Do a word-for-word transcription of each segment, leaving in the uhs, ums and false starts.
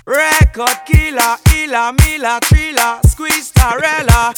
Record killer, Ila, Mila, Trilla, Squeeze, Tarella.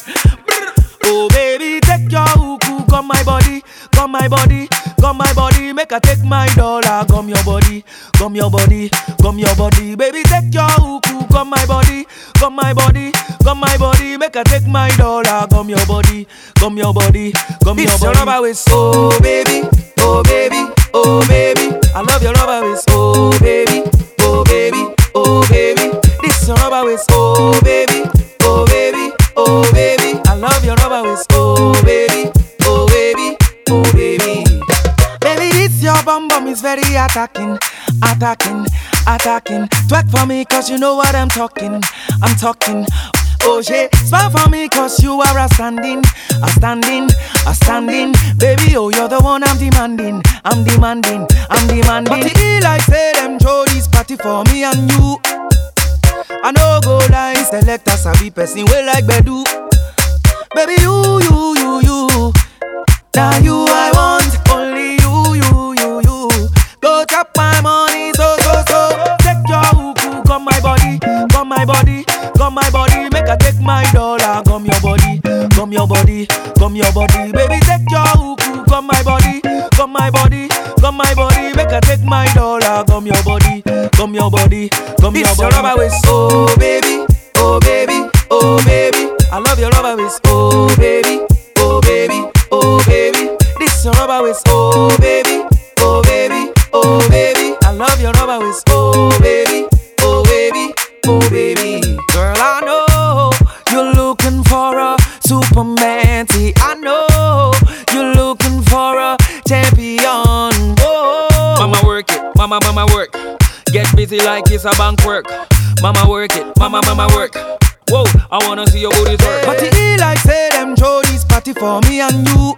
Oh baby, take your hookoo, come my body, come my body, come my body. Make her take my dollar, come your body, come your body, come your body. Baby, take your hookoo, come my body, come my body, come my body. Make her take my dollar, come your body, come your body, come your body. It's your rubber waist, oh baby, oh baby, oh baby. I love your rubber waist, oh baby, oh baby, oh baby. This your rubber waist, oh baby, oh baby, oh baby. I love your rubber waist, oh baby, oh baby, oh baby. Baby, this your bum bum is very attacking, attacking, attacking. Twerk for me cause you know what I'm talking, I'm talking. Oh shit, smile for me cause you are a standing, a standing, a standing. Baby, oh you're the one I'm demanding, I'm demanding, I'm demanding. But it be like say them throw this party for me and you. I no go lie, select a sabi person way like Bedu. Baby, you, you, you, you. Now you I want, only you, you, you, you. Go tap my money, so, so, so. Take your hookoo, come my body, come my body, come my body. Make her take my dollar, come your body, come your body, come your body. Baby, take your hookoo, come my body, come my body, come my body. Make her take my dollar, come your body, come your body, come your body. It's your rubber waist, oh baby, oh baby, oh baby. I love your rubber waist, oh baby, oh baby, oh baby. This your rubber waist, oh baby, oh baby, oh baby. I love your rubber waist, oh baby, oh baby, oh baby. Girl, I know you're looking for a Superman. See, I know you're looking for a champion. Whoa. Mama work it, mama, mama work. Get busy like it's a bank work. Mama work it, mama, mama work. Whoa, I wanna see your booty twerk. But it be like say them throw this party for me and you.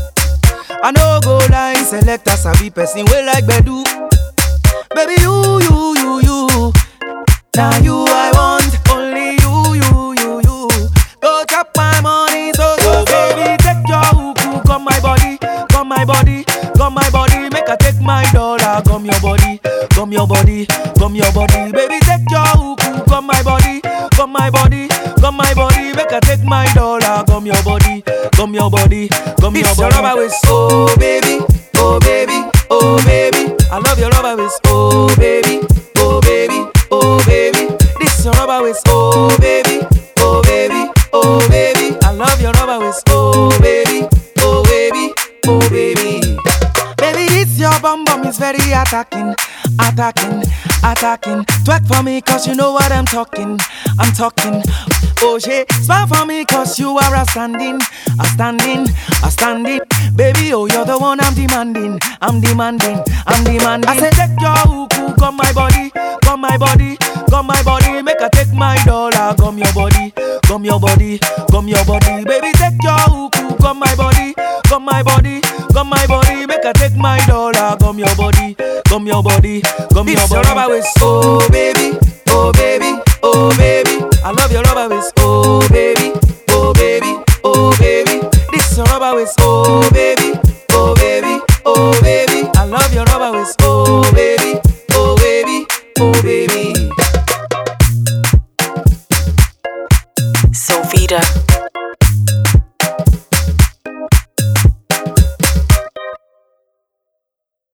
I no go lie, select a sabi person way like Bedu. Baby, you, you, you, you. Now you I want, only you, you, you, you. Go tap my money, so, so, baby, take your hookoo, come my body, come my body, come my body. Make her take my dollar, come your body, come your body, come your body. Baby, take your hookoo, come my body, come my body, come my body. Make her take my dollar, come your body, come your body, come your body. It's your rubber waist, oh baby, oh baby, oh baby. I love your rubber waist, oh baby, oh baby, oh baby. This your rubber waist, oh baby, oh baby, oh baby. I love your rubber waist, oh baby, oh baby, oh baby. Baby, this your bum bum is very attacking, attacking, attacking. Twerk for me cause you know what I'm talking, I'm talking. Oh shit, smile for me cause you are a standing, a standing, a standing. Baby, oh you're the one I'm demanding, I'm demanding, I'm demanding. I said take your hookoo, come my body, come my body, come my body. Make her take my dollar, come your body, come your body, come your body. Baby, take your hookoo, come my body, come my body, come my body. Make her take my dollar, come your body, come your body, come your body. It's your rubber waist, oh baby, oh baby, oh baby. I love your rubber waist, oh baby, oh baby, oh baby. This your rubber waist, oh baby,